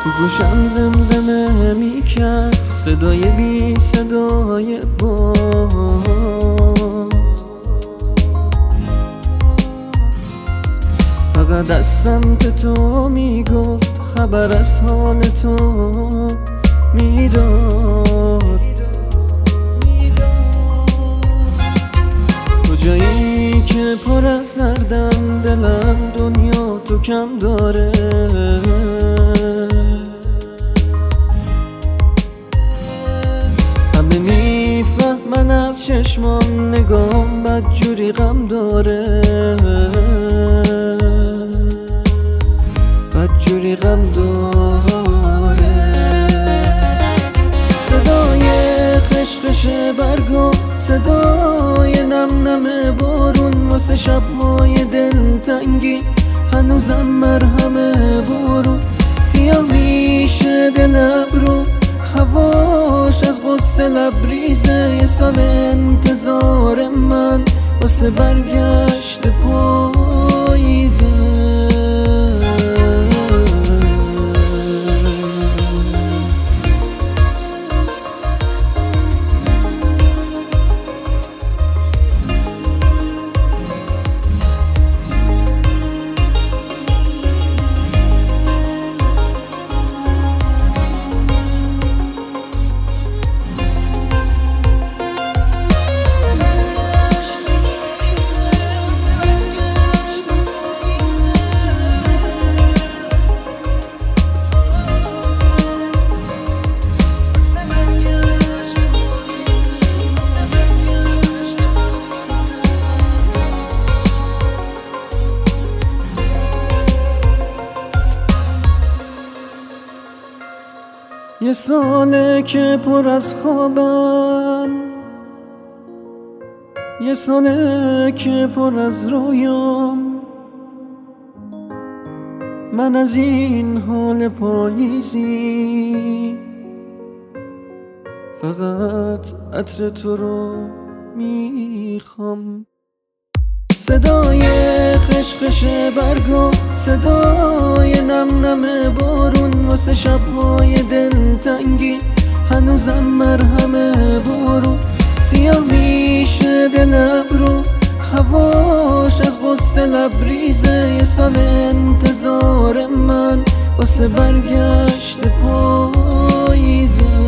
تو گوشم زمزمه میکرد صدای بی صدای باد، فقط از سمت تو میگفت، خبر از حال تو میداد. کجایی که پر از دردم، دلم دنیا تو کم داره. همه میفهمن از چشمام، نگام بدجوری غم داره، بدجوری غم داره. صدای خشخش برگو، صدای نم نم بارون واسه شبهای دلتنگی، هنوزم مرهم بارون. سیاه میشه دل ابرو، هواش از غصه لبریزه. یه سال انتظار من واسه برگشت پاییزه. یه ساله که پر از خوابم، یه ساله که پر از رویام. من از این حال پاییزی فقط عطر تو رو میخوام. صدای خشخش برگو، صدای نم نم بارون واسه شبهای دلتنگی، هنوزم مرهم بارون. سیاه میشه دل ابرو، هواش از غصه لبریزه. یه سال انتظار من واسه برگشت پاییزه.